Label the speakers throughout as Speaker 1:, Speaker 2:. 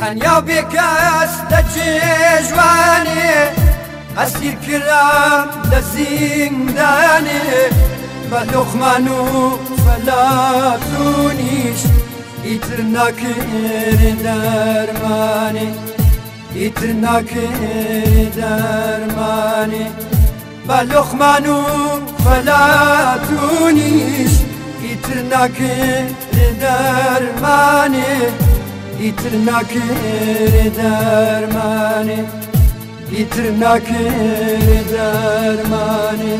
Speaker 1: تەنیا بێکەس لە جێژوانێ ئەسیر کرام لە زیندانێ بە لۆخمان و فەلاتونیش ئیتر ناکرێ دەرمانێ ئیتر ناکرێ دەرمانێ بە لۆخمان و فەلاتونیش ئیتر ناکرێ دەرمانێ ئیتر ناکرێ دەرمانێ ئیتر ناکرێ دەرمانێ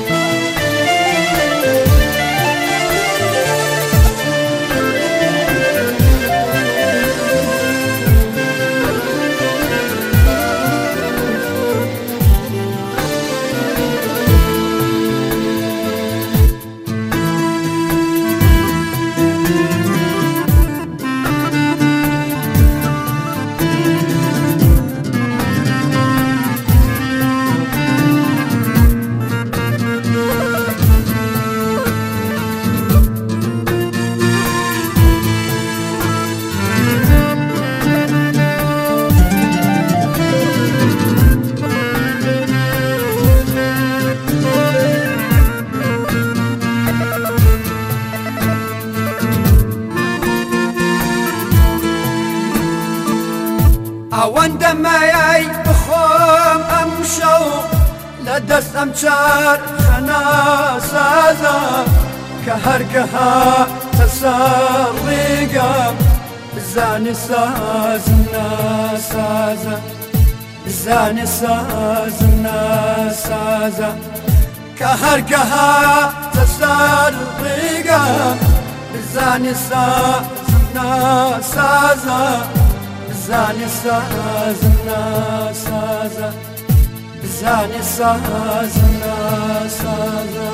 Speaker 1: ئەوەندە مایای بخۆم ئەم شەو لە دەست ئەم چارخە ناسازە کە هەرگەها تەسەر ڕێگەم بزانێ سازم ناسازە بزانێ سازم ناسازە کە هەرگەها تەسەر ڕێگەم بزانێ سازم ناسازە بزانێ سازم ناسازە بزانێ سازم ناسازە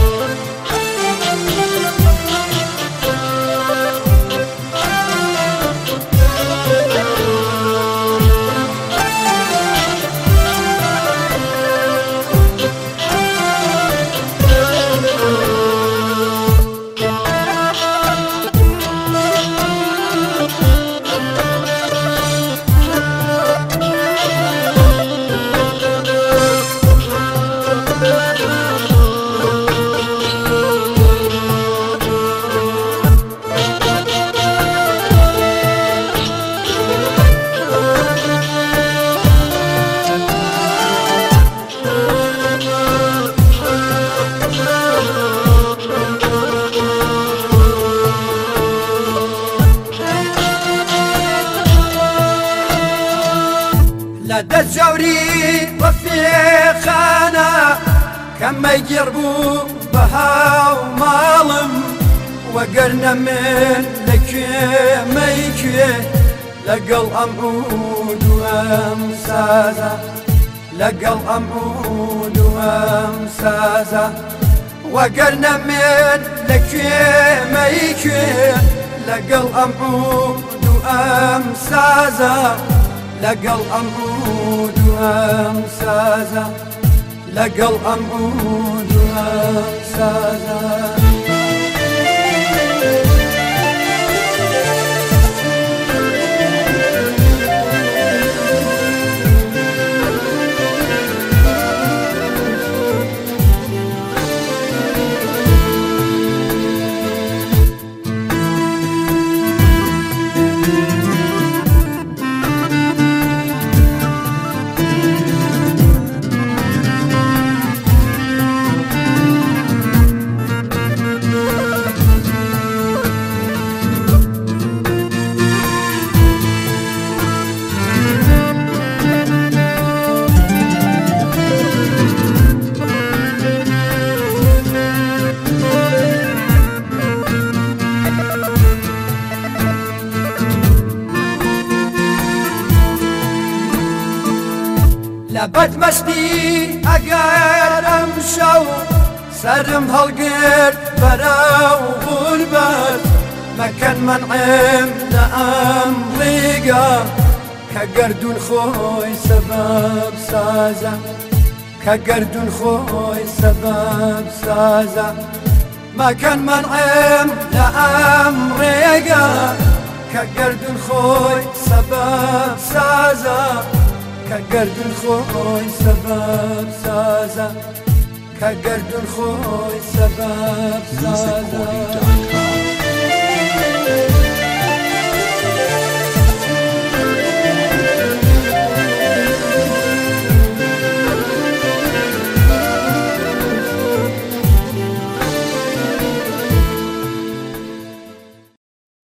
Speaker 1: لەدەست جەوری ڕەفیقانە کەمەی گێڕ بوو بە هاو ماڵم وەگەرنە من لەکوێمەی کوێ لەگەڵ ئەم عود و ئەم سازە لەگەڵ ئەم عود و ئەم سازە وەگەرنە من لەکوێمەی کوێ لەگەڵ ئەم عود و ئەم سازە لەگەڵ ئەم عود و ئەم سازە لەگەڵ ئەم عود و ئەم سازە لبدمستی اگر امشو سرم هەڵگرت بەرەو غوربەت مەکەن منعم لە ئەم ڕێگە کە گەردون خۆی سەبەب سازە کە گەردون خۆی سەبەب سازە مەکەن منعم لە ئەم ڕێگە كقردن خوي سبب سازا كقردن خوي سبب سازا كقردن خوي سبب سازا